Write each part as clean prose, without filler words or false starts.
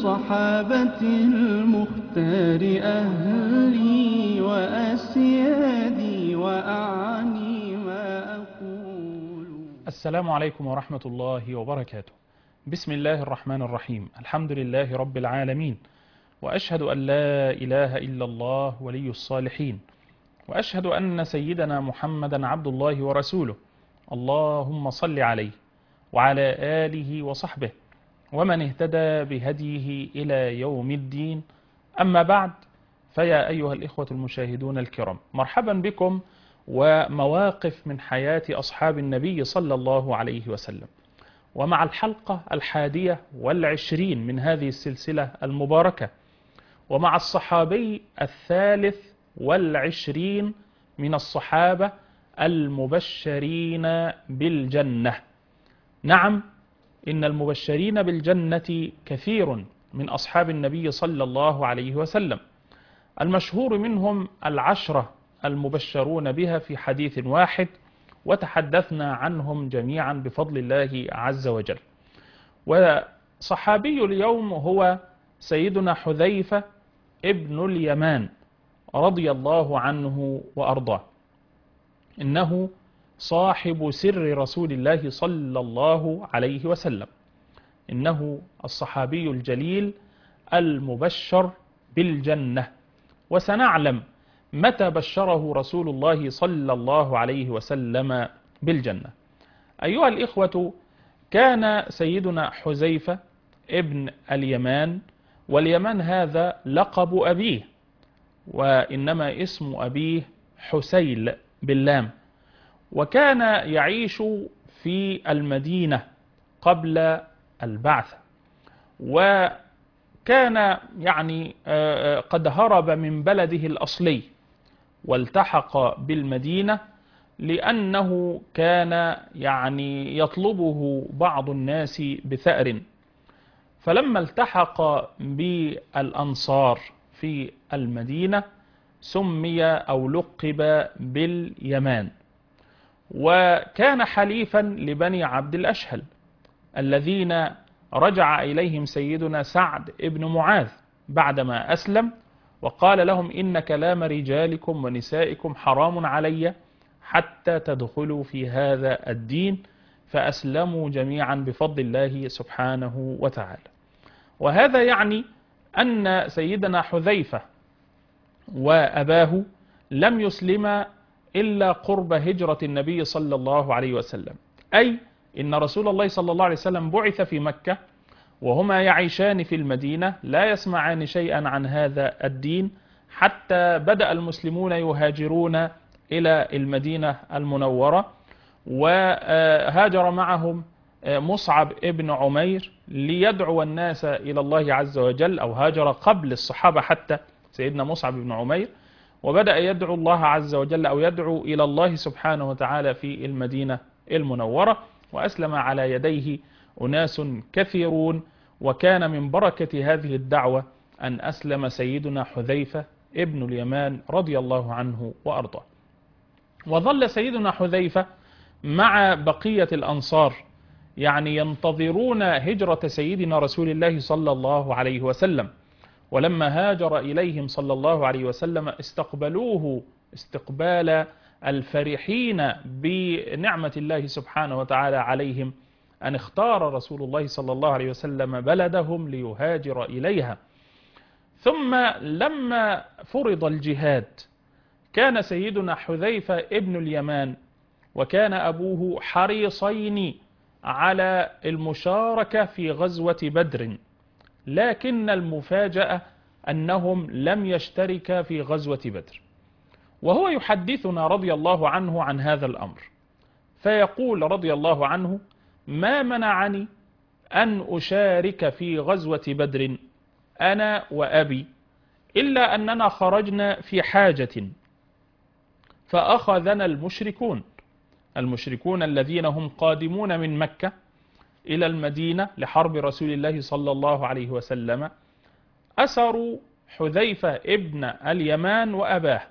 الصحابة المختار أهلي وأسيادي وأعني ما أقول. السلام عليكم ورحمة الله وبركاته. بسم الله الرحمن الرحيم. الحمد لله رب العالمين، وأشهد أن لا إله إلا الله ولي الصالحين، وأشهد أن سيدنا محمدا عبد الله ورسوله. اللهم صل عليه وعلى آله وصحبه ومن اهتدى بهديه إلى يوم الدين. أما بعد، فيا أيها الإخوة المشاهدون الكرام، مرحبا بكم ومواقف من حياة أصحاب النبي صلى الله عليه وسلم، ومع الحلقة 21 من هذه السلسلة المباركة، ومع الصحابي 23 من الصحابة المبشرين بالجنة. نعم، إن المبشرين بالجنة كثير من أصحاب النبي صلى الله عليه وسلم، المشهور منهم 10 المبشرون بها في حديث واحد، وتحدثنا عنهم جميعا بفضل الله عز وجل. وصحابي اليوم هو سيدنا حذيفة ابن اليمان رضي الله عنه وأرضاه. إنه صاحب سر رسول الله صلى الله عليه وسلم، إنه الصحابي الجليل المبشر بالجنة، وسنعلم متى بشره رسول الله صلى الله عليه وسلم بالجنة. أيها الإخوة، كان سيدنا حذيفة ابن اليمان، واليمان هذا لقب أبيه، وإنما اسم أبيه حسيل باللام، وكان يعيش في المدينة قبل البعث، وكان قد هرب من بلده الأصلي والتحق بالمدينة، لأنه كان يطلبه بعض الناس بثأر. فلما التحق بالأنصار في المدينة سمي أو لقب باليمان، وكان حليفا لبني عبد الأشهل الذين رجع إليهم سيدنا سعد ابن معاذ بعدما أسلم، وقال لهم: إن كلام رجالكم ونسائكم حرام علي حتى تدخلوا في هذا الدين، فأسلموا جميعا بفضل الله سبحانه وتعالى. وهذا يعني أن سيدنا حذيفة وأباه لم يسلما إلا قرب هجرة النبي صلى الله عليه وسلم، أي إن رسول الله صلى الله عليه وسلم بعث في مكة وهما يعيشان في المدينة، لا يسمعان شيئا عن هذا الدين، حتى بدأ المسلمون يهاجرون إلى المدينة المنورة، وهاجر معهم مصعب ابن عمير ليدعو الناس إلى الله عز وجل، أو هاجر قبل الصحابة حتى سيدنا مصعب بن عمير، وبدأ يدعو الله عز وجل أو يدعو إلى الله سبحانه وتعالى في المدينة المنورة، وأسلم على يديه أناس كثيرون. وكان من بركة هذه الدعوة أن أسلم سيدنا حذيفة ابن اليمان رضي الله عنه وأرضاه. وظل سيدنا حذيفة مع بقية الأنصار ينتظرون هجرة سيدنا رسول الله صلى الله عليه وسلم، ولما هاجر إليهم صلى الله عليه وسلم استقبلوه استقبال الفرحين بنعمة الله سبحانه وتعالى عليهم، أن اختار رسول الله صلى الله عليه وسلم بلدهم ليهاجر إليها. ثم لما فرض الجهاد، كان سيدنا حذيفة ابن اليمان وكان أبوه حريصين على المشاركة في غزوة بدر، لكن المفاجأة أنهم لم يشتركا في غزوة بدر. وهو يحدثنا رضي الله عنه عن هذا الأمر، فيقول رضي الله عنه: ما منعني أن أشارك في غزوة بدر أنا وأبي، إلا أننا خرجنا في حاجة فأخذنا المشركون الذين هم قادمون من مكة إلى المدينة لحرب رسول الله صلى الله عليه وسلم، أسروا حذيفة ابن اليمان وأباه،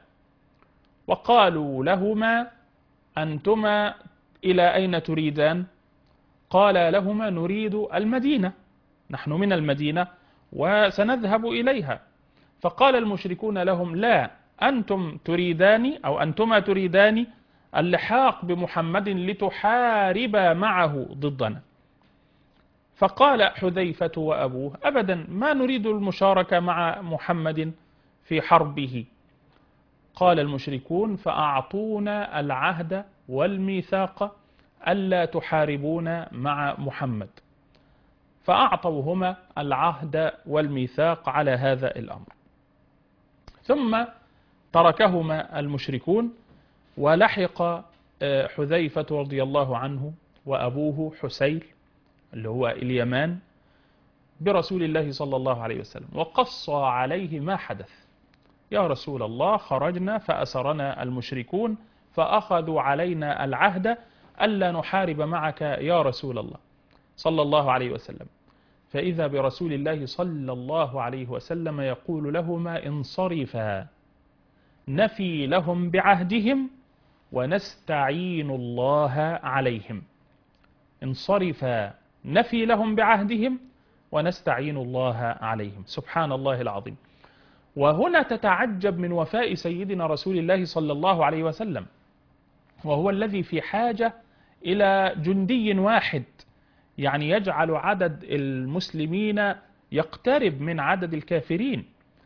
وقالوا لهما: أنتما إلى أين تريدان؟ قال لهما: نريد المدينة، نحن من المدينة وسنذهب إليها. فقال المشركون لهم: لا، أنتم تريدان أو أنتما تريدان اللحاق بمحمد لتحارب معه ضدنا. فقال حذيفة وأبوه: أبدا، ما نريد المشاركة مع محمد في حربه. قال المشركون: فأعطونا العهد والميثاق ألا تحاربون مع محمد. فأعطوهما العهد والميثاق على هذا الأمر. ثم تركهما المشركون، ولحق حذيفة رضي الله عنه وأبوه حسيل اللي هو اليمان برسول الله صلى الله عليه وسلم، وقص عليه ما حدث: يا رسول الله، خرجنا فأسرنا المشركون فأخذوا علينا العهد ألا نحارب معك يا رسول الله صلى الله عليه وسلم. فإذا برسول الله صلى الله عليه وسلم يقول لهما: انصرفا، نفي لهم بعهدهم ونستعين الله عليهم. انصرفا، نفي لهم بعهدهم ونستعين الله عليهم. سبحان الله العظيم. وهنا تتعجب من وفاء سيدنا رسول الله صلى الله عليه وسلم، وهو الذي في حاجة إلى جندي واحد، يعني يجعل عدد المسلمين يقترب من عدد الكافرين.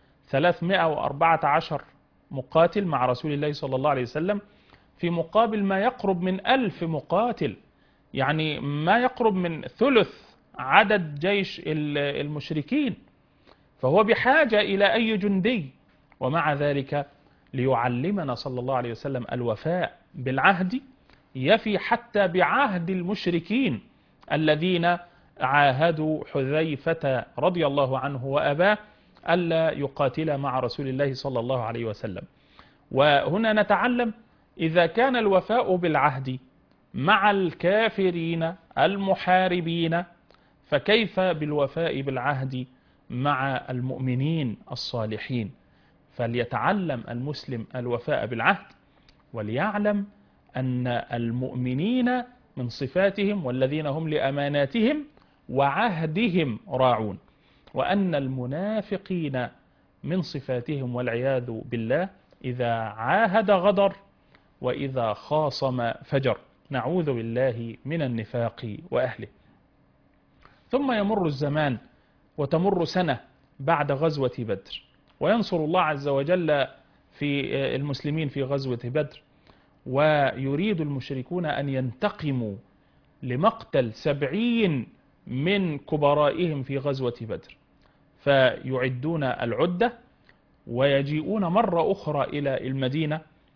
314 مقاتل مع رسول الله صلى الله عليه وسلم، في مقابل ما يقرب من 1000 مقاتل، يعني ما يقرب من ثلث عدد جيش المشركين. فهو بحاجة إلى أي جندي، ومع ذلك ليعلمنا صلى الله عليه وسلم الوفاء بالعهد، يفي حتى بعهد المشركين الذين عاهدوا حذيفة رضي الله عنه وأباه ألا يقاتل مع رسول الله صلى الله عليه وسلم. وهنا نتعلم إذا كان الوفاء بالعهد مع الكافرين المحاربين، فكيف بالوفاء بالعهد مع المؤمنين الصالحين؟ فليتعلم المسلم الوفاء بالعهد، وليعلم أن المؤمنين من صفاتهم والذين هم لأماناتهم وعهدهم راعون، وأن المنافقين من صفاتهم والعياذ بالله إذا عاهد غدر، وإذا خاصم فجر. نعوذ بالله من النفاق وأهله. ثم يمر الزمان وتمر سنة بعد غزوة بدر، وينصر الله عز وجل في المسلمين في غزوة بدر، ويريد المشركون أن ينتقموا لمقتل 70 من كبرائهم في غزوة بدر، فيعدون العدة ويجيئون مرة أخرى إلى المدينة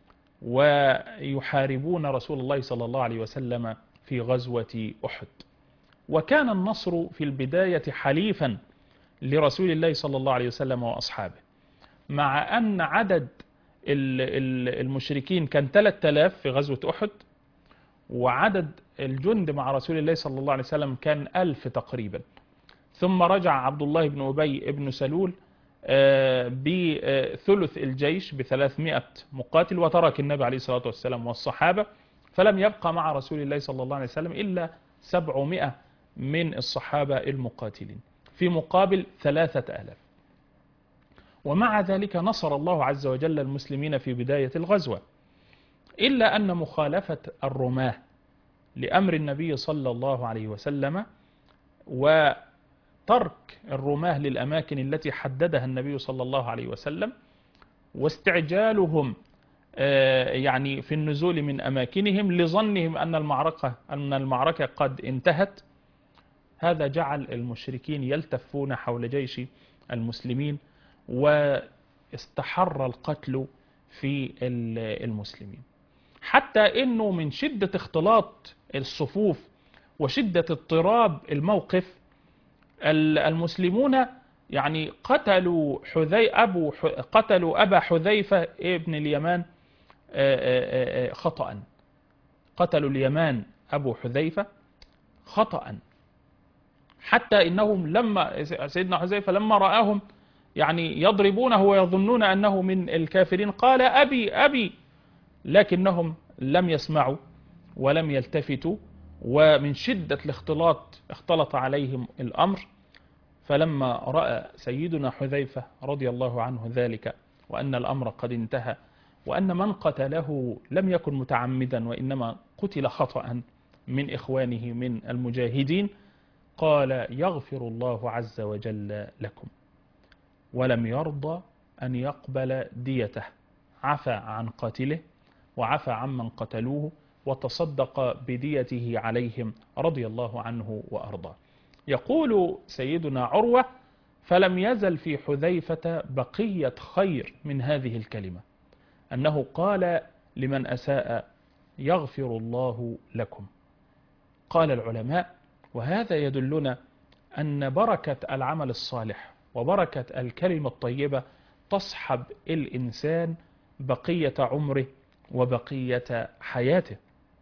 ويحاربون رسول الله صلى الله عليه وسلم في غزوة أحد. وكان النصر في البداية حليفا لرسول الله صلى الله عليه وسلم وأصحابه، مع أن عدد المشركين كان 3000 في غزوة أحد، وعدد الجند مع رسول الله صلى الله عليه وسلم كان 1000 تقريبا. ثم رجع عبد الله بن أبي بن سلول بثلث الجيش ب300 مقاتل، وترك النبي عليه الصلاة والسلام والصحابة، فلم يبقى مع رسول الله صلى الله عليه وسلم إلا 700 من الصحابة المقاتلين في مقابل 3000. ومع ذلك نصر الله عز وجل المسلمين في بداية الغزوة، إلا أن مخالفة الرماة لأمر النبي صلى الله عليه وسلم وترك الرماة للأماكن التي حددها النبي صلى الله عليه وسلم واستعجالهم يعني في النزول من أماكنهم لظنهم أن المعركة قد انتهت، هذا جعل المشركين يلتفون حول جيش المسلمين، واستحر القتل في المسلمين، حتى انه من شدة اختلاط الصفوف وشدة اضطراب الموقف المسلمون يعني قتلوا أبا حذيفة ابن اليمان خطأ. قتلوا اليمان أبو حذيفة خطأ، حتى إنهم لما سيدنا حذيفة لما رآهم يعني يضربونه ويظنون أنه من الكافرين قال أبي أبي، لكنهم لم يسمعوا ولم يلتفتوا، ومن شدة الاختلاط اختلط عليهم الأمر، فلما رأى سيدنا حذيفة رضي الله عنه ذلك، وأن الأمر قد انتهى، وأن من قتله لم يكن متعمدا وإنما قتل خطأ من إخوانه من المجاهدين، قال: يغفر الله عز وجل لكم. ولم يرضى أن يقبل ديته، عفى عن قاتله وعفى عمن قتلوه وتصدق بديته عليهم رضي الله عنه وأرضاه. يقول سيدنا عروة: فلم يزل في حذيفة بقية خير من هذه الكلمة، أنه قال لمن أساء: يغفر الله لكم. قال العلماء: وهذا يدلنا أن بركة العمل الصالح وبركة الكلمة الطيبة تصحب الإنسان بقية عمره وبقية حياته.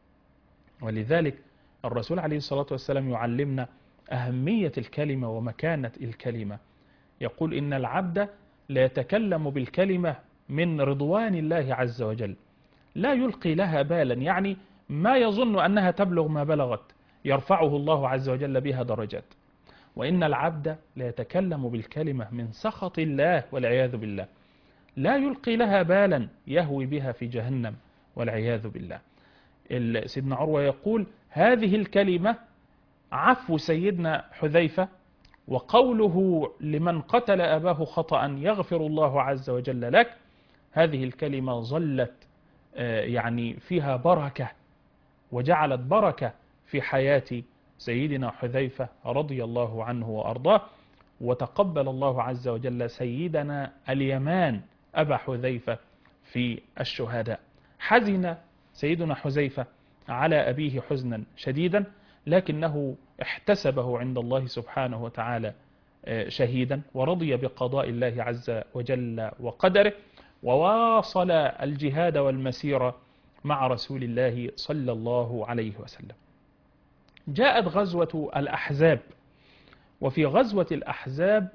ولذلك الرسول عليه الصلاة والسلام يعلمنا أهمية الكلمة ومكانة الكلمة. يقول: إن العبد لا يتكلم بالكلمة من رضوان الله عز وجل، لا يلقي لها بالا، يعني ما يظن أنها تبلغ ما بلغت، يرفعه الله عز وجل بها درجات. وإن العبد لا يتكلم بالكلمة من سخط الله والعياذ بالله، لا يلقي لها بالا، يهوي بها في جهنم والعياذ بالله. سيدنا عروة يقول: هذه الكلمة، عفو سيدنا حذيفة وقوله لمن قتل أباه خطأ: يغفر الله عز وجل لك، هذه الكلمة ظلت يعني فيها بركة، وجعلت بركة في حياة سيدنا حذيفة رضي الله عنه وأرضاه. وتقبل الله عز وجل سيدنا اليمان أبا حذيفة في الشهداء. حزن سيدنا حذيفة على أبيه حزنا شديدا، لكنه احتسبه عند الله سبحانه وتعالى شهيدا، ورضي بقضاء الله عز وجل وقدره، وواصل الجهاد والمسيرة مع رسول الله صلى الله عليه وسلم. جاءت غزوة الأحزاب، وفي غزوة الأحزاب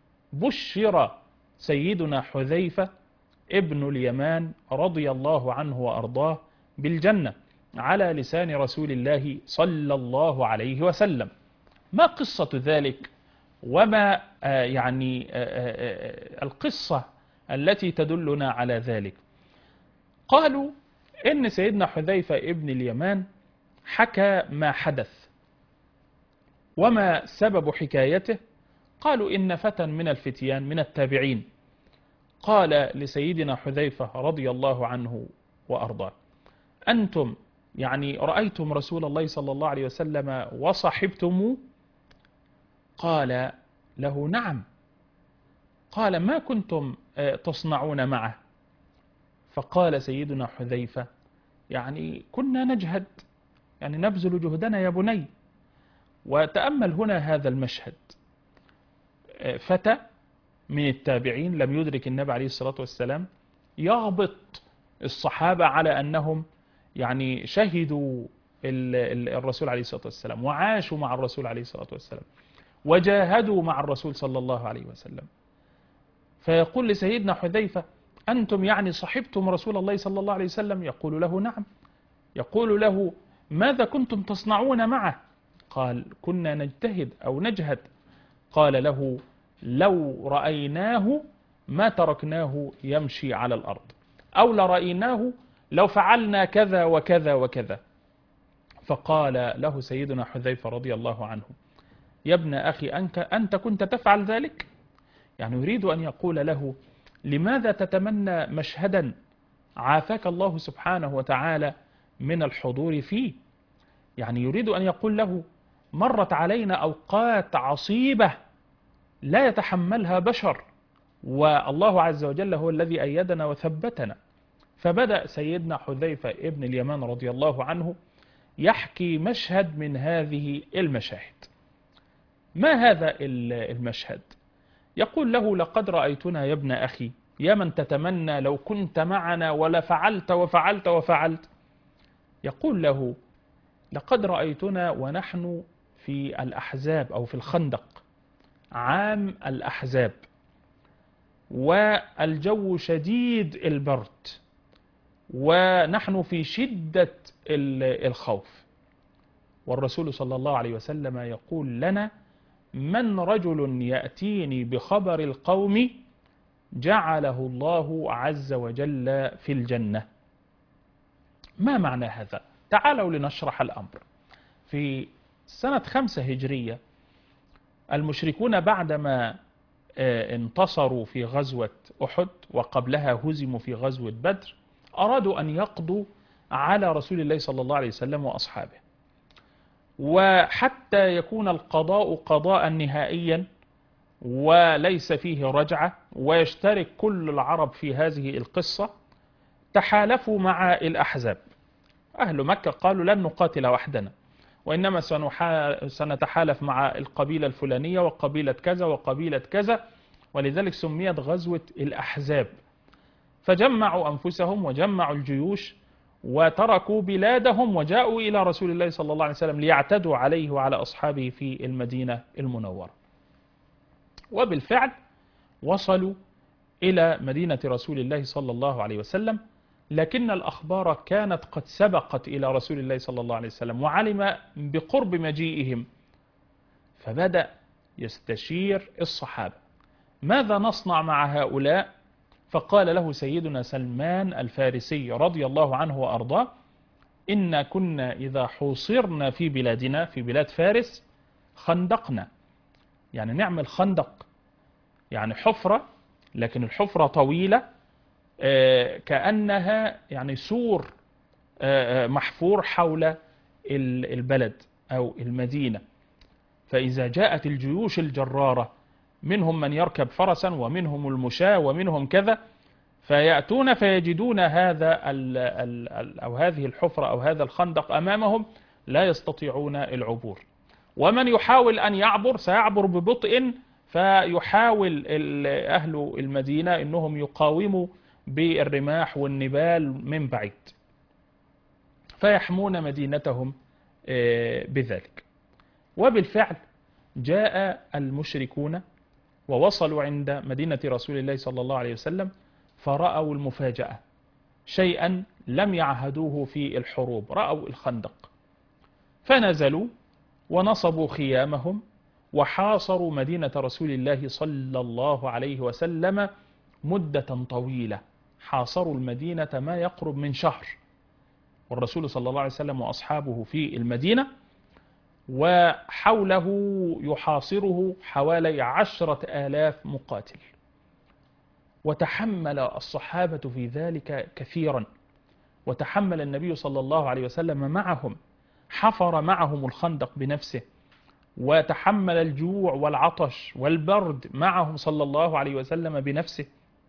بشر سيدنا حذيفة ابن اليمان رضي الله عنه وأرضاه بالجنة على لسان رسول الله صلى الله عليه وسلم. ما قصة ذلك؟ وما القصة التي تدلنا على ذلك؟ قالوا إن سيدنا حذيفة ابن اليمان حكى ما حدث. وما سبب حكايته؟ قالوا إن فتى من الفتيان من التابعين قال لسيدنا حذيفة رضي الله عنه وأرضاه: أنتم رأيتم رسول الله صلى الله عليه وسلم وصحبتموه؟ قال له: نعم. قال: ما كنتم تصنعون معه؟ فقال سيدنا حذيفة: كنا نجهد، نبذل جهدنا يا بني. وتأمل هنا هذا المشهد: فتى من التابعين لم يدرك النبي عليه الصلاة والسلام يغبط الصحابة على أنهم شهدوا الرسول عليه الصلاة والسلام، وعاشوا مع الرسول عليه الصلاة والسلام، وجاهدوا مع الرسول صلى الله عليه وسلم. فيقول لسيدنا حذيفة: أنتم صحبتم رسول الله صلى الله عليه وسلم؟ يقول له: نعم. يقول له: ماذا كنتم تصنعون معه؟ قال: كنا نجتهد أو نجهد. قال له: لو رأيناه ما تركناه يمشي على الأرض، أو لرأيناه لو فعلنا كذا وكذا وكذا. فقال له سيدنا حذيفة رضي الله عنه: يا ابن أخي، أنت كنت تفعل ذلك؟ يريد أن يقول له: لماذا تتمنى مشهدا عافاك الله سبحانه وتعالى من الحضور فيه؟ يريد أن يقول له: مرت علينا أوقات عصيبة لا يتحملها بشر، والله عز وجل هو الذي أيدنا وثبتنا. فبدأ سيدنا حذيفة ابن اليمان رضي الله عنه يحكي مشهد من هذه المشاهد. ما هذا المشهد؟ يقول له: لقد رأيتنا يا ابن أخي، يا من تتمنى لو كنت معنا ولا فعلت وفعلت وفعلت. يقول له: لقد رأيتنا ونحن في الأحزاب أو في الخندق، عام الأحزاب، والجو شديد البرد، ونحن في شدة الخوف، والرسول صلى الله عليه وسلم يقول لنا: من رجل يأتيني بخبر القوم جعله الله عز وجل في الجنة. ما معنى هذا؟ تعالوا لنشرح الأمر. في سنة 5 هجرية المشركون بعدما انتصروا في غزوة أحد وقبلها هزموا في غزوة بدر أرادوا أن يقضوا على رسول الله صلى الله عليه وسلم وأصحابه، وحتى يكون القضاء قضاء نهائيا وليس فيه رجعة ويشترك كل العرب في هذه القصة، تحالفوا مع الأحزاب. أهل مكة قالوا لن نقاتل وحدنا، وإنما سنتحالف مع القبيلة الفلانية وقبيلة كذا وقبيلة كذا، ولذلك سميت غزوة الأحزاب. فجمعوا أنفسهم وجمعوا الجيوش وتركوا بلادهم وجاءوا إلى رسول الله صلى الله عليه وسلم ليعتدوا عليه وعلى أصحابه في المدينة المنورة. وبالفعل وصلوا إلى مدينة رسول الله صلى الله عليه وسلم، لكن الأخبار كانت قد سبقت إلى رسول الله صلى الله عليه وسلم وعلم بقرب مجيئهم، فبدأ يستشير الصحابة ماذا نصنع مع هؤلاء. فقال له سيدنا سلمان الفارسي رضي الله عنه وأرضاه: إن كنا إذا حوصرنا في بلادنا في بلاد فارس خندقنا، يعني نعمل خندق، يعني حفرة، لكن الحفرة طويلة كأنها يعني سور محفور حول البلد أو المدينة، فإذا جاءت الجيوش الجرارة منهم من يركب فرسا ومنهم المشاة ومنهم كذا، فيأتون فيجدون هذا أو هذه الحفرة أو هذا الخندق أمامهم لا يستطيعون العبور، ومن يحاول أن يعبر سيعبر ببطء، فيحاول أهل المدينة أنهم يقاوموا بالرماح والنبال من بعيد، فيحمون مدينتهم بذلك. وبالفعل جاء المشركون ووصلوا عند مدينة رسول الله صلى الله عليه وسلم، فرأوا المفاجأة، شيئا لم يعهدوه في الحروب، رأوا الخندق، فنزلوا ونصبوا خيامهم وحاصروا مدينة رسول الله صلى الله عليه وسلم مدة طويلة، حاصروا المدينة ما يقرب من شهر، والرسول صلى الله عليه وسلم وأصحابه في المدينة، وحوله يحاصره حوالي 10,000 مقاتل. وتحمل الصحابة في ذلك كثيرا، وتحمل النبي صلى الله عليه وسلم معهم، حفر معهم الخندق بنفسه، وتحمل الجوع والعطش والبرد معهم صلى الله عليه وسلم بنفسه.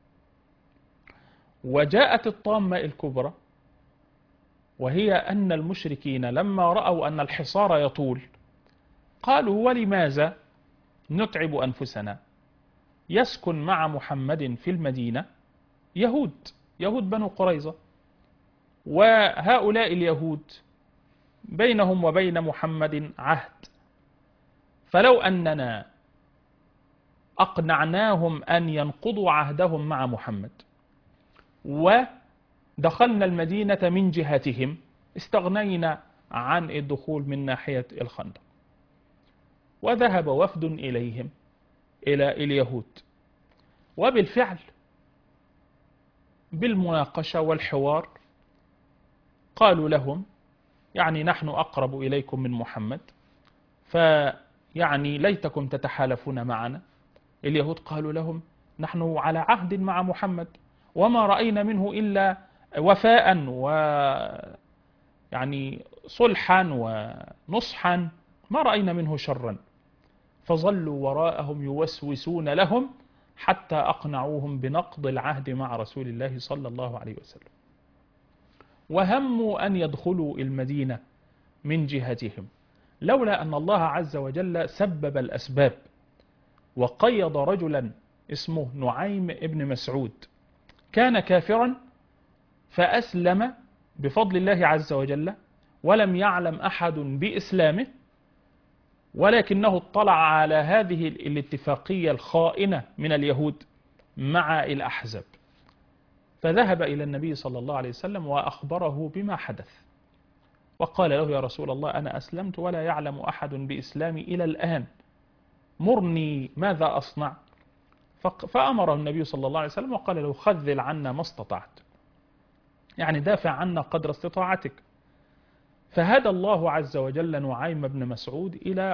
وجاءت الطامة الكبرى، وهي أن المشركين لما رأوا أن الحصار يطول قالوا: ولماذا نتعب أنفسنا؟ يسكن مع محمد في المدينة يهود بنو قريظة، وهؤلاء اليهود بينهم وبين محمد عهد، فلو أننا أقنعناهم أن ينقضوا عهدهم مع محمد ودخلنا المدينة من جهتهم استغنينا عن الدخول من ناحية الخندق. وذهب وفد إليهم إلى اليهود، وبالفعل بالمناقشة والحوار قالوا لهم: يعني نحن أقرب إليكم من محمد، فيعني ليتكم تتحالفون معنا. اليهود قالوا لهم: نحن على عهد مع محمد، وما رأينا منه إلا وفاء يعني صلحا ونصحا، ما رأينا منه شرا. فظلوا وراءهم يوسوسون لهم حتى أقنعوهم بنقض العهد مع رسول الله صلى الله عليه وسلم، وهموا أن يدخلوا المدينة من جهتهم، لولا أن الله عز وجل سبب الأسباب وقيض رجلا اسمه نعيم ابن مسعود، كان كافرا فأسلم بفضل الله عز وجل، ولم يعلم أحد بإسلامه، ولكنه اطلع على هذه الاتفاقية الخائنة من اليهود مع الأحزاب، فذهب إلى النبي صلى الله عليه وسلم وأخبره بما حدث، وقال له: يا رسول الله، أنا أسلمت ولا يعلم أحد بإسلامي إلى الآن، مرني ماذا أصنع؟ فأمره النبي صلى الله عليه وسلم وقال له خذل عنا ما استطعت، يعني دافع عنا قدر استطاعتك. فهدى الله عز وجل نعيم بن مسعود إلى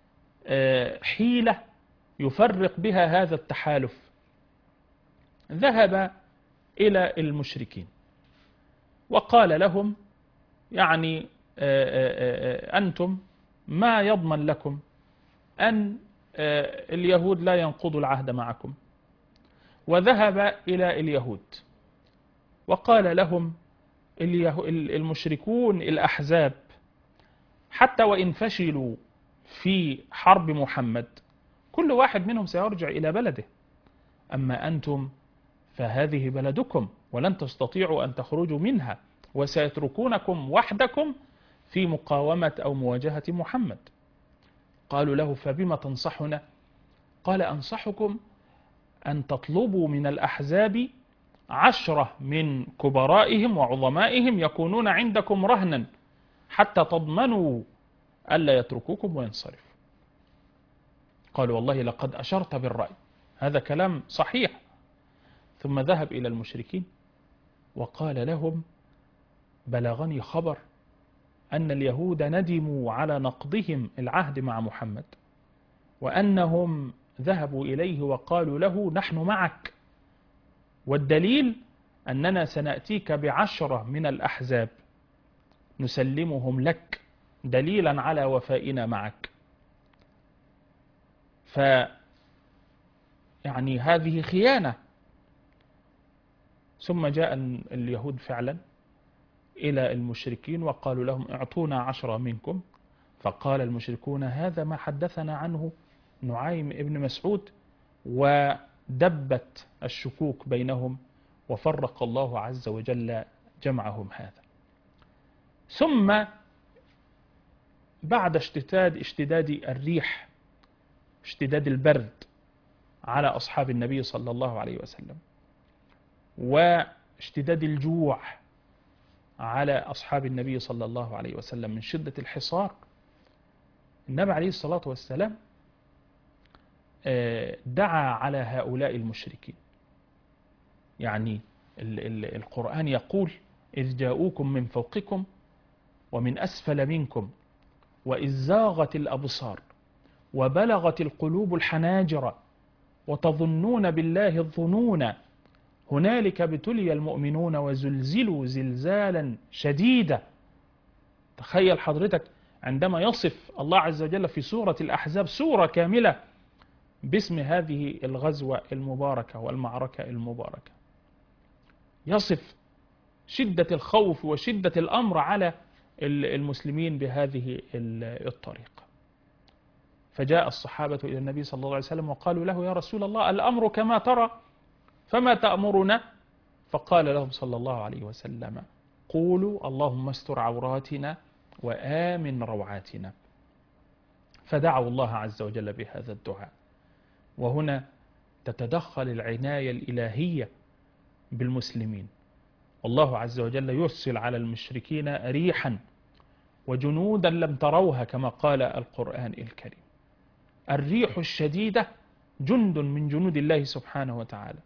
حيلة يفرق بها هذا التحالف. ذهب إلى المشركين وقال لهم يعني أنتم ما يضمن لكم أن اليهود لا ينقضوا العهد معكم. وذهب إلى اليهود وقال لهم المشركون الأحزاب حتى وإن فشلوا في حرب محمد كل واحد منهم سيرجع إلى بلده، أما أنتم فهذه بلدكم ولن تستطيعوا أن تخرجوا منها، وسيتركونكم وحدكم في مقاومة أو مواجهة محمد. قالوا له فبما تنصحنا؟ قال أنصحكم أن تطلبوا من الأحزاب 10 من كبرائهم وعظمائهم يكونون عندكم رهنا حتى تضمنوا ألا يتركوكم وينصرفوا. قالوا والله لقد أشرت بالرأي، هذا كلام صحيح. ثم ذهب إلى المشركين وقال لهم بلغني خبر أن اليهود ندموا على نقضهم العهد مع محمد، وأنهم ذهبوا إليه وقالوا له نحن معك، والدليل أننا سنأتيك ب10 من الأحزاب نسلمهم لك دليلا على وفائنا معك. يعني هذه خيانة. ثم جاء اليهود فعلا إلى المشركين وقالوا لهم اعطونا 10 منكم. فقال المشركون هذا ما حدثنا عنه نعيم ابن مسعود، ودبت الشكوك بينهم وفرق الله عز وجل جمعهم هذا. ثم بعد اشتداد الريح، اشتداد البرد على أصحاب النبي صلى الله عليه وسلم، واشتداد الجوع على أصحاب النبي صلى الله عليه وسلم من شدة الحصار، النبي عليه الصلاة والسلام دعا على هؤلاء المشركين. يعني القرآن يقول إذ جاءوكم من فوقكم ومن أسفل منكم وإذ زاغت الأبصار وبلغت القلوب الحناجر وتظنون بالله الظنون هنالك ابتلي المؤمنون وزلزلوا زلزالا شديدا. تخيل حضرتك عندما يصف الله عز وجل في سورة الأحزاب سورة كاملة باسم هذه الغزوة المباركة والمعركة المباركة، يصف شدة الخوف وشدة الأمر على المسلمين بهذه الطريقة. فجاء الصحابة إلى النبي صلى الله عليه وسلم وقالوا له يا رسول الله الأمر كما ترى فما تأمرنا؟ فقال لهم صلى الله عليه وسلم قولوا اللهم استر عوراتنا وآمن روعاتنا. فدعوا الله عز وجل بهذا الدعاء. وهنا تتدخل العناية الإلهية بالمسلمين، والله عز وجل يرسل على المشركين ريحا وجنودا لم تروها كما قال القرآن الكريم. الريح الشديدة جند من جنود الله سبحانه وتعالى،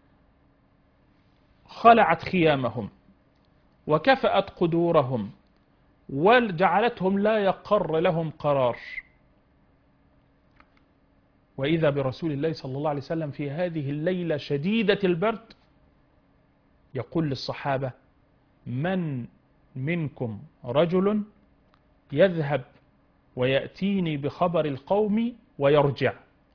خلعت خيامهم وكفأت قدورهم وجعلتهم لا يقر لهم قرار. وإذا برسول الله صلى الله عليه وسلم في هذه الليلة شديدة البرد يقول للصحابة من منكم رجل يذهب ويأتيني بخبر القوم ويرجع،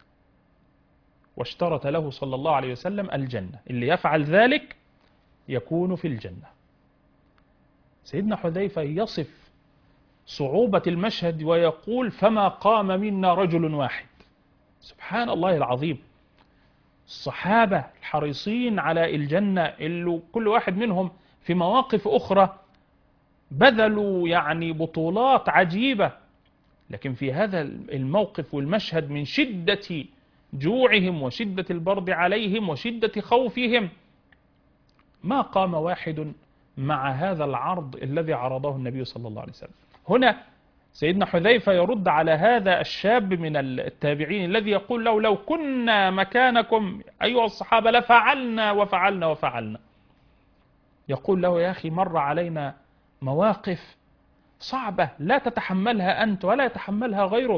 واشترط له صلى الله عليه وسلم الجنة، اللي يفعل ذلك يكون في الجنة. سيدنا حذيفة يصف صعوبة المشهد ويقول فما قام منا رجل واحد. سبحان الله العظيم، الصحابة الحريصين على الجنة اللي كل واحد منهم في مواقف أخرى بذلوا يعني بطولات عجيبة، لكن في هذا الموقف والمشهد من شدة جوعهم وشدة البرد عليهم وشدة خوفهم ما قام واحد مع هذا العرض الذي عرضه النبي صلى الله عليه وسلم. هنا سيدنا حذيفة يرد على هذا الشاب من التابعين الذي يقول له لو كنا مكانكم أيها الصحابة لفعلنا وفعلنا وفعلنا. يقول له يا أخي مر علينا مواقف صعبة لا تتحملها أنت ولا يتحملها غيرك.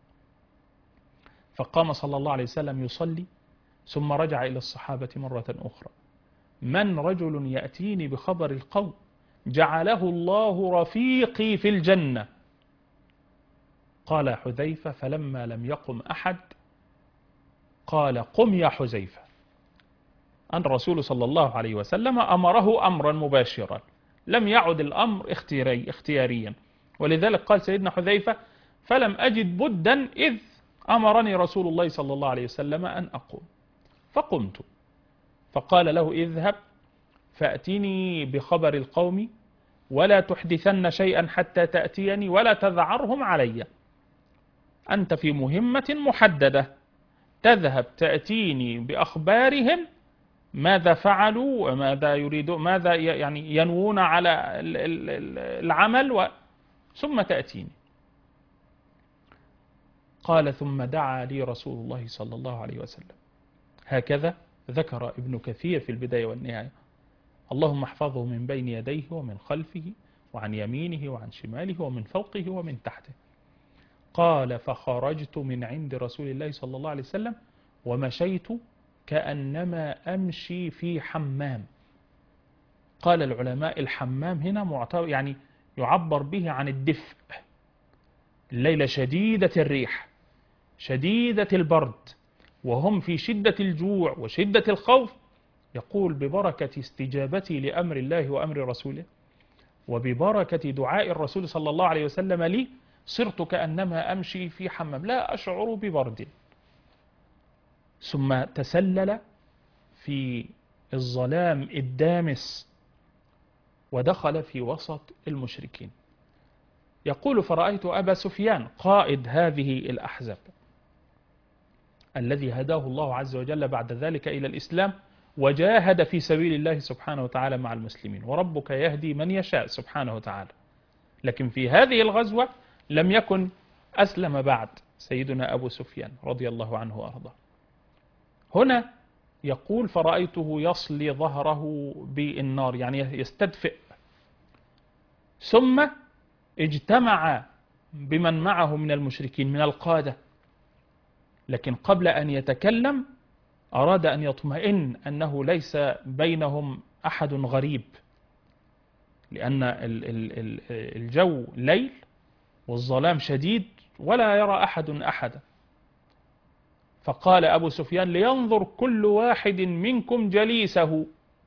فقام صلى الله عليه وسلم يصلي ثم رجع إلى الصحابة مرة أخرى: من رجل يأتيني بخبر القوم جعله الله رفيقي في الجنة. قال حذيفة: فلما لم يقم أحد قال: قم يا حذيفة. أن الرسول صلى الله عليه وسلم أمره أمرا مباشرا، لم يعد الأمر اختياريا. ولذلك قال سيدنا حذيفة: فلم أجد بدا إذ أمرني رسول الله صلى الله عليه وسلم أن أقوم، فقمت. فقال له: اذهب فأتني بخبر القوم ولا تحدثن شيئا حتى تأتيني ولا تذعرهم علي. أنت في مهمة محددة، تذهب تأتيني بأخبارهم ماذا فعلوا وماذا يريدون، ماذا يعني ينوون على العمل، ثم تأتيني. قال: ثم دعا لي رسول الله صلى الله عليه وسلم. هكذا ذكر ابن كثير في البداية والنهاية: اللهم احفظه من بين يديه ومن خلفه وعن يمينه وعن شماله ومن فوقه ومن تحته. قال: فخرجت من عند رسول الله صلى الله عليه وسلم ومشيت كأنما أمشي في حمام. قال العلماء: الحمام هنا يعني يعبر به عن الدفء. الليلة شديدة الريح شديدة البرد وهم في شدة الجوع وشدة الخوف. يقول: ببركة استجابتي لأمر الله وأمر رسوله وببركة دعاء الرسول صلى الله عليه وسلم لي صرت كأنما أمشي في حمام لا أشعر ببرد. ثم تسلل في الظلام الدامس ودخل في وسط المشركين. يقول: فرأيت أبا سفيان قائد هذه الأحزاب الذي هداه الله عز وجل بعد ذلك إلى الإسلام وجاهد في سبيل الله سبحانه وتعالى مع المسلمين، وربك يهدي من يشاء سبحانه وتعالى. لكن في هذه الغزوة لم يكن أسلم بعد سيدنا أبو سفيان رضي الله عنه وأرضاه. هنا يقول: فرأيته يصلي ظهره بالنار، يعني يستدفئ. ثم اجتمع بمن معه من المشركين من القادة، لكن قبل أن يتكلم أراد أن يطمئن أنه ليس بينهم أحد غريب، لأن الجو ليل والظلام شديد ولا يرى أحد أحدا. فقال أبو سفيان: لينظر كل واحد منكم جليسه،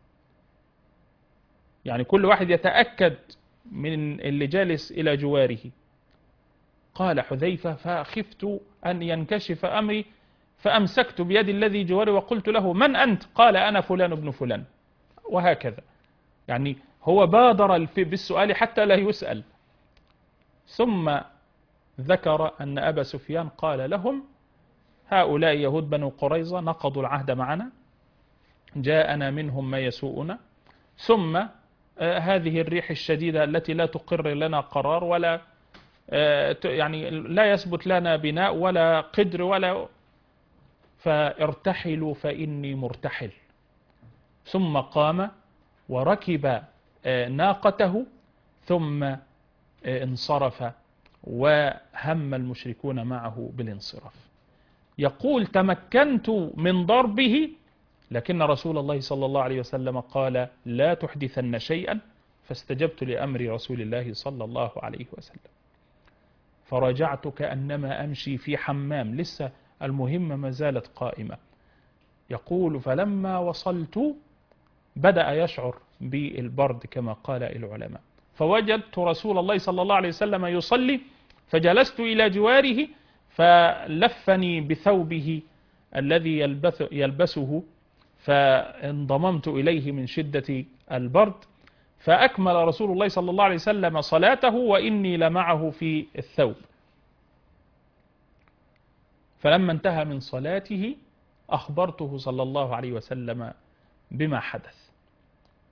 يعني كل واحد يتأكد من اللي جالس إلى جواره. قال حذيفة: فخفت أن ينكشف أمري فأمسكت بيد الذي جواري وقلت له: من أنت؟ قال: أنا فلان ابن فلان. وهكذا، يعني هو بادر بالسؤال حتى لا يسأل. ثم ذكر أن أبا سفيان قال لهم: هؤلاء يهود بنو قريظة نقضوا العهد معنا، جاءنا منهم ما يسوءنا، ثم هذه الريح الشديدة التي لا تقر لنا قرار ولا يعني لا يثبت لنا بناء ولا قدر ولا، فارتحلوا فإني مرتحل. ثم قام وركب ناقته ثم انصرف وهم المشركون معه بالانصراف. يقول: تمكنت من ضربه لكن رسول الله صلى الله عليه وسلم قال: لا تحدثن شيئا، فاستجبت لأمر رسول الله صلى الله عليه وسلم. فرجعت كأنما أمشي في حمام، لسه المهمة ما زالت قائمة. يقول: فلما وصلت بدأ يشعر بالبرد كما قال العلماء، فوجدت رسول الله صلى الله عليه وسلم يصلي فجلست إلى جواره فلفني بثوبه الذي يلبسه فانضممت إليه من شدة البرد، فأكمل رسول الله صلى الله عليه وسلم صلاته وإني لمعه في الثوب. فلما انتهى من صلاته أخبرته صلى الله عليه وسلم بما حدث،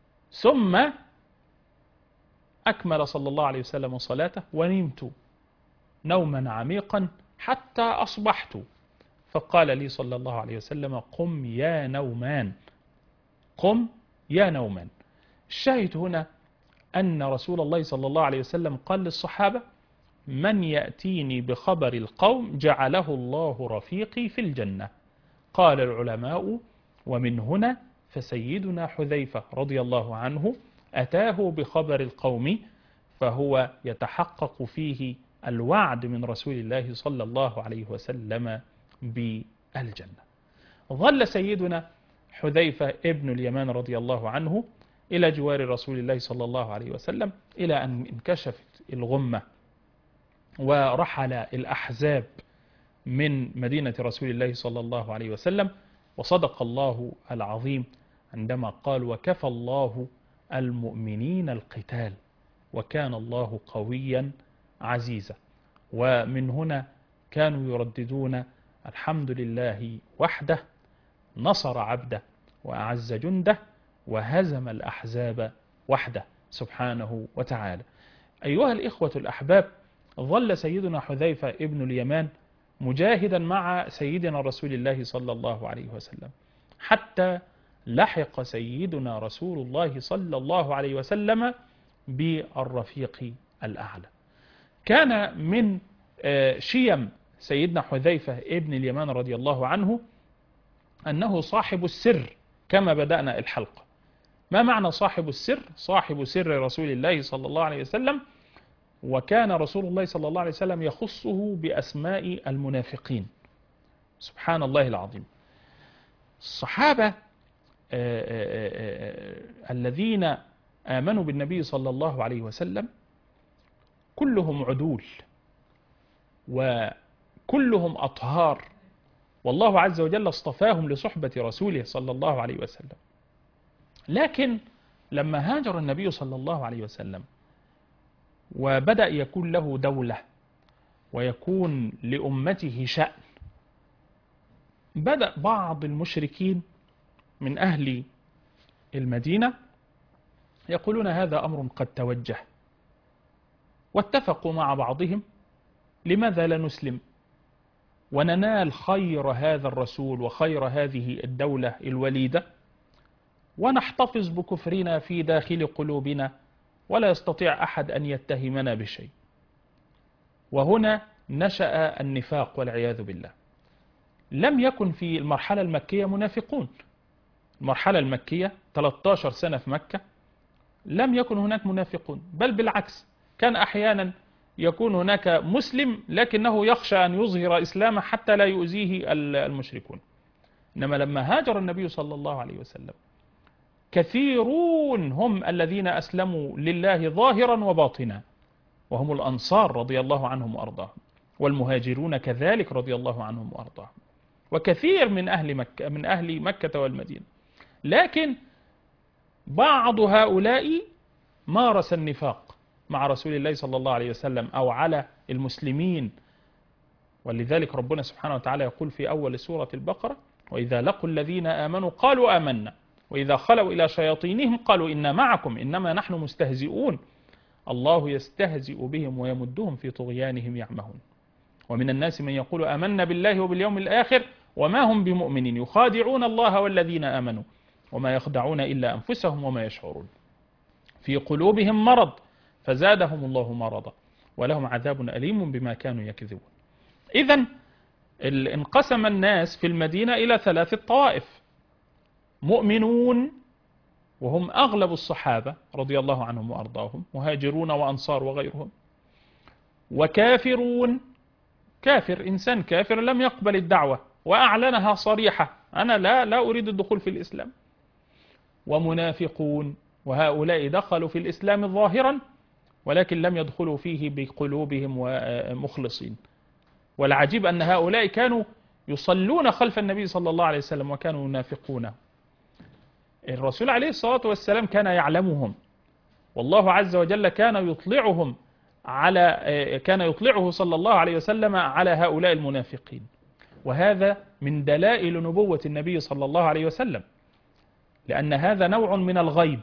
ثم أكمل صلى الله عليه وسلم صلاته ونمت نوما عميقا حتى أصبحت، فقال لي صلى الله عليه وسلم: قم يا نومان، قم يا نومان. الشاهد هنا أن رسول الله صلى الله عليه وسلم قال للصحابة: من يأتيني بخبر القوم جعله الله رفيقي في الجنة. قال العلماء: ومن هنا فسيدنا حذيفة رضي الله عنه أتاه بخبر القوم، فهو يتحقق فيه الوعد من رسول الله صلى الله عليه وسلم بالجنة. ظل سيدنا حذيفة ابن اليمان رضي الله عنه إلى جوار رسول الله صلى الله عليه وسلم إلى أن انكشفت الغمة ورحل الأحزاب من مدينة رسول الله صلى الله عليه وسلم. وصدق الله العظيم عندما قال: وكفى الله المؤمنين القتال وكان الله قويا عزيزا. ومن هنا كانوا يرددون: الحمد لله وحده نصر عبده وأعز جنده وهزم الأحزاب وحده سبحانه وتعالى. أيها الإخوة الأحباب، ظل سيدنا حذيفة ابن اليمان مجاهدا مع سيدنا رسول الله صلى الله عليه وسلم حتى لحق سيدنا رسول الله صلى الله عليه وسلم بالرفيق الأعلى. كان من شيم سيدنا حذيفة ابن اليمان رضي الله عنه أنه صاحب السر، كما بدأنا الحلقة. ما معنى صاحب السر؟ صاحب سر رسول الله صلى الله عليه وسلم. وكان رسول الله صلى الله عليه وسلم يخصه بأسماء المنافقين. سبحان الله العظيم. الصحابة الذين آمنوا بالنبي صلى الله عليه وسلم كلهم عدول وكلهم أطهار، والله عز وجل اصطفاهم لصحبة رسوله صلى الله عليه وسلم. لكن لما هاجر النبي صلى الله عليه وسلم وبدأ يكون له دولة ويكون لأمته شأن، بدأ بعض المشركين من أهل المدينة يقولون: هذا أمر قد توجه. واتفقوا مع بعضهم: لماذا لا نسلم وننال خير هذا الرسول وخير هذه الدولة الوليدة ونحتفظ بكفرنا في داخل قلوبنا ولا يستطيع أحد أن يتهمنا بشيء. وهنا نشأ النفاق والعياذ بالله. لم يكن في المرحلة المكية منافقون. المرحلة المكية 13 سنة في مكة لم يكن هناك منافقون، بل بالعكس، كان أحيانا يكون هناك مسلم لكنه يخشى أن يظهر إسلامه حتى لا يؤذيه المشركون. إنما لما هاجر النبي صلى الله عليه وسلم كثيرون هم الذين أسلموا لله ظاهرا وباطنا، وهم الأنصار رضي الله عنهم وأرضاهم، والمهاجرون كذلك رضي الله عنهم وأرضاهم، وكثير من أهل مكة والمدينة. لكن بعض هؤلاء مارس النفاق مع رسول الله صلى الله عليه وسلم أو على المسلمين. ولذلك ربنا سبحانه وتعالى يقول في أول سورة البقرة: وإذا لقوا الذين آمنوا قالوا آمنا وإذا خلوا إلى شياطينهم قالوا إنا معكم إنما نحن مستهزئون الله يستهزئ بهم ويمدهم في طغيانهم يعمهون. ومن الناس من يقول آمنا بالله وباليوم الآخر وما هم بمؤمنين يخادعون الله والذين آمنوا وما يخدعون إلا أنفسهم وما يشعرون في قلوبهم مرض فزادهم الله مرضا ولهم عذاب أليم بما كانوا يكذبون. إذن انقسم الناس في المدينة إلى 3 طوائف: مؤمنون وهم أغلب الصحابة رضي الله عنهم وأرضاهم، مهاجرون وأنصار وغيرهم، وكافرون، كافر، إنسان كافر لم يقبل الدعوة وأعلنها صريحة: أنا لا أريد الدخول في الإسلام، ومنافقون، وهؤلاء دخلوا في الإسلام ظاهرا ولكن لم يدخلوا فيه بقلوبهم ومخلصين. والعجيب أن هؤلاء كانوا يصلون خلف النبي صلى الله عليه وسلم وكانوا ينافقونه. الرسول عليه الصلاة والسلام كان يعلمهم، والله عز وجل كان يطلعه صلى الله عليه وسلم على هؤلاء المنافقين. وهذا من دلائل نبوة النبي صلى الله عليه وسلم، لأن هذا نوع من الغيب،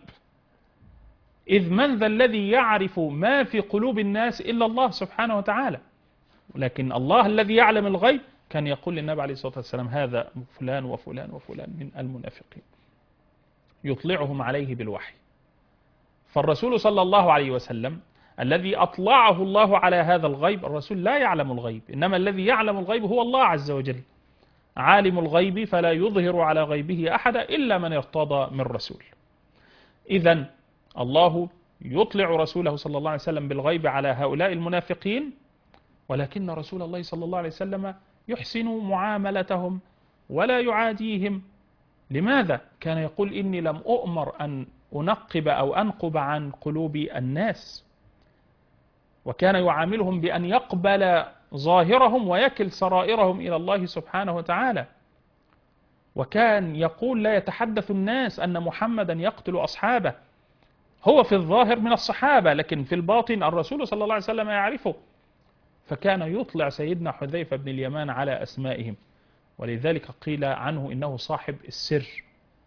إذ من ذا الذي يعرف ما في قلوب الناس إلا الله سبحانه وتعالى. لكن الله الذي يعلم الغيب كان يقول للنبي عليه الصلاة والسلام هذا فلان وفلان وفلان من المنافقين، يطلعهم عليه بالوحي. فالرسول صلى الله عليه وسلم الذي أطلعه الله على هذا الغيب، الرسول لا يعلم الغيب، إنما الذي يعلم الغيب هو الله عز وجل، عالم الغيب فلا يظهر على غيبه أحدا إلا من ارتضى من رسول. إذن الله يطلع رسوله صلى الله عليه وسلم بالغيب على هؤلاء المنافقين، ولكن رسول الله صلى الله عليه وسلم يحسن معاملتهم ولا يعاديهم. لماذا؟ كان يقول إني لم أؤمر أن أنقب أو أنقب عن قلوب الناس، وكان يعاملهم بأن يقبل ظاهرهم ويكل سرائرهم إلى الله سبحانه وتعالى. وكان يقول لا يتحدث الناس أن محمدا يقتل أصحابه، هو في الظاهر من الصحابة لكن في الباطن الرسول صلى الله عليه وسلم يعرفه. فكان يطلع سيدنا حذيفة بن اليمان على أسمائهم، ولذلك قيل عنه إنه صاحب السر.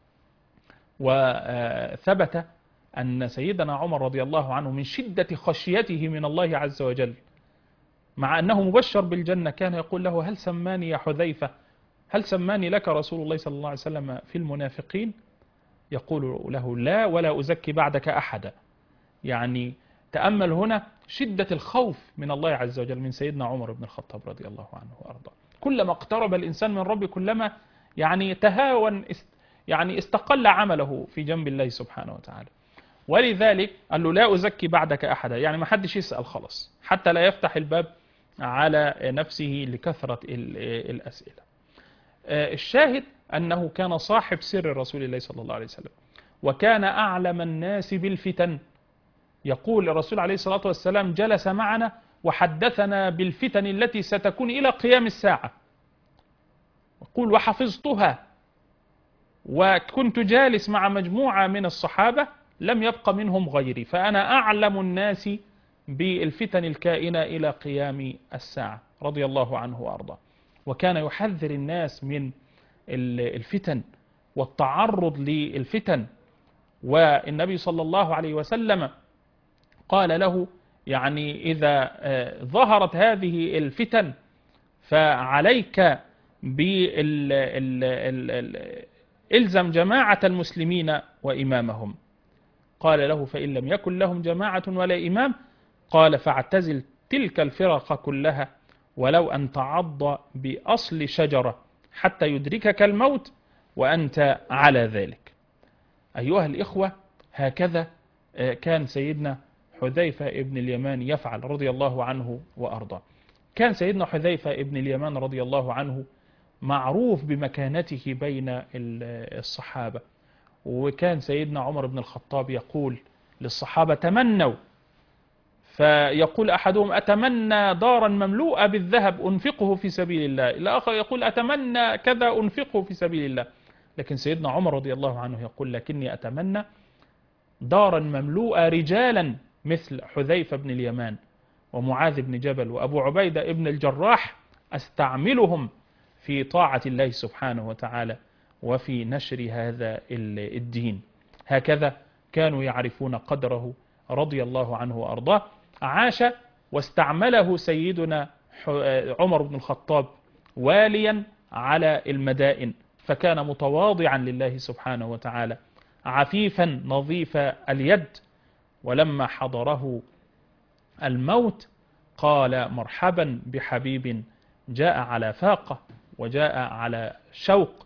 وثبت أن سيدنا عمر رضي الله عنه من شدة خشيته من الله عز وجل، مع أنه مبشر بالجنة، كان يقول له هل سماني يا حذيفة، هل سماني لك رسول الله صلى الله عليه وسلم في المنافقين؟ يقول له لا ولا أزكي بعدك أحدا. يعني تأمل هنا شدة الخوف من الله عز وجل من سيدنا عمر بن الخطاب رضي الله عنه وأرضاه. كلما اقترب الإنسان من ربه كلما يعني تهاون، يعني استقل عمله في جنب الله سبحانه وتعالى. ولذلك قال له لا أزكي بعدك أحدا، يعني ما حدش يسأل خلاص، حتى لا يفتح الباب على نفسه لكثرة الأسئلة. الشاهد أنه كان صاحب سر رسول الله صلى الله عليه وسلم، وكان أعلم الناس بالفتن. يقول الرسول عليه الصلاة والسلام جلس معنا وحدثنا بالفتن التي ستكون إلى قيام الساعة، يقول وحفظتها، وكنت جالس مع مجموعة من الصحابة لم يبق منهم غيري، فأنا أعلم الناس بالفتن الكائنة إلى قيام الساعة رضي الله عنه وأرضاه. وكان يحذر الناس من الفتن والتعرض للفتن. والنبي صلى الله عليه وسلم قال له يعني إذا ظهرت هذه الفتن فعليك إلزم جماعة المسلمين وإمامهم. قال له فإن لم يكن لهم جماعة ولا إمام، قال فاعتزل تلك الفرق كلها ولو أن تعض بأصل شجرة حتى يدركك الموت وأنت على ذلك. أيها الإخوة، هكذا كان سيدنا حذيفة ابن اليمان يفعل رضي الله عنه وأرضاه. كان سيدنا حذيفة ابن اليمان رضي الله عنه معروف بمكانته بين الصحابة. وكان سيدنا عمر بن الخطاب يقول للصحابة تمنوا، فيقول أحدهم أتمنى دارا مملوءة بالذهب أنفقه في سبيل الله، الآخر يقول أتمنى كذا أنفقه في سبيل الله. لكن سيدنا عمر رضي الله عنه يقول لكني أتمنى دارا مملوءة رجالا مثل حذيفة بن اليمان ومعاذ بن جبل وأبو عبيدة بن الجراح، أستعملهم في طاعة الله سبحانه وتعالى وفي نشر هذا الدين. هكذا كانوا يعرفون قدره رضي الله عنه وأرضاه. عاش واستعمله سيدنا عمر بن الخطاب واليا على المدائن، فكان متواضعا لله سبحانه وتعالى، عفيفا نظيف اليد. ولما حضره الموت قال مرحبا بحبيب جاء على فاقة وجاء على شوق،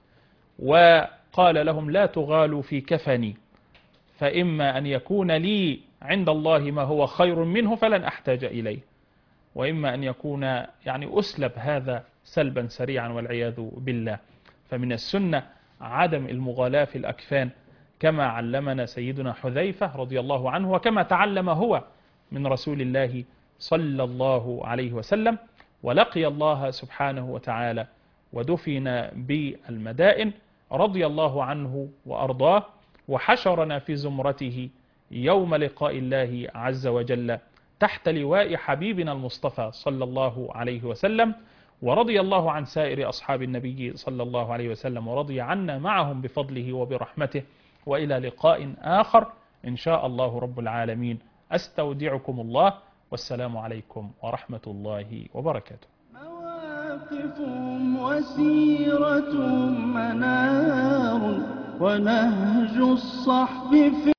وقال لهم لا تغالوا في كفني، فإما أن يكون لي عند الله ما هو خير منه فلن أحتاج إليه، وإما أن يكون يعني أسلب هذا سلبا سريعا والعياذ بالله. فمن السنة عدم المغالاة في الأكفان كما علمنا سيدنا حذيفة رضي الله عنه، وكما تعلم هو من رسول الله صلى الله عليه وسلم. ولقي الله سبحانه وتعالى ودفن بالمدائن رضي الله عنه وأرضاه، وحشرنا في زمرته يوم لقاء الله عز وجل تحت لواء حبيبنا المصطفى صلى الله عليه وسلم. ورضي الله عن سائر أصحاب النبي صلى الله عليه وسلم، ورضي عنا معهم بفضله وبرحمته. وإلى لقاء آخر إن شاء الله رب العالمين. أستودعكم الله والسلام عليكم ورحمة الله وبركاته. مواقف وسيرة منار ونهج الصحب في